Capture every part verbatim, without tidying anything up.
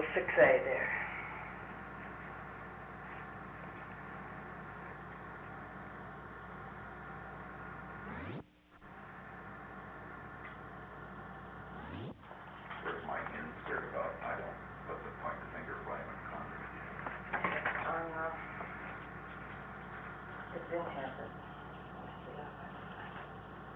six A there. Where's my insert about, I don't, what's the point of finger pointing at Congress? On, uh, it's in here, but, let's see if I can find it.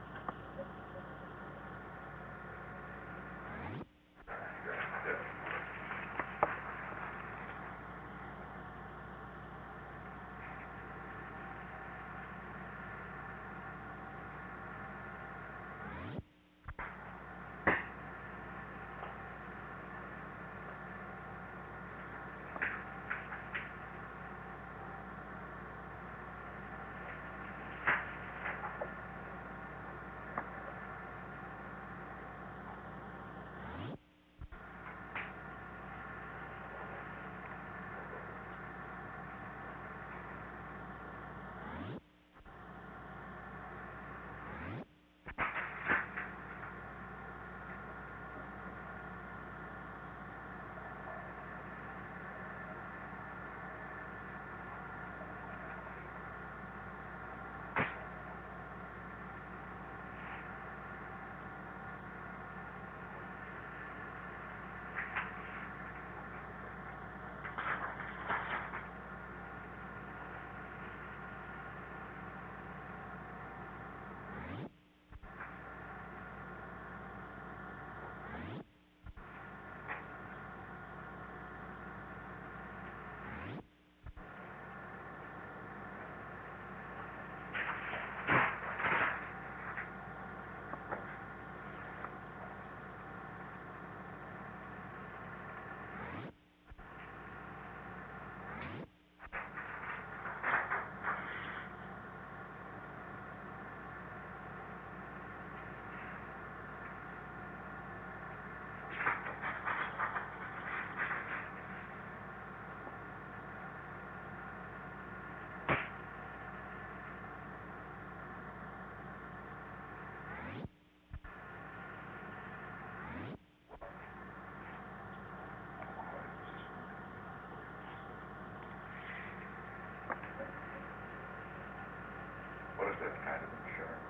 What is that kind of insurance?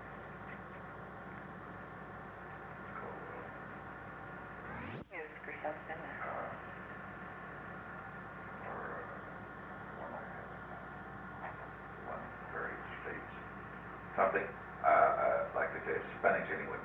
Called, It's for something. uh, or, uh, one I had, one various states, something, uh, uh, like they say, Spanish anyway,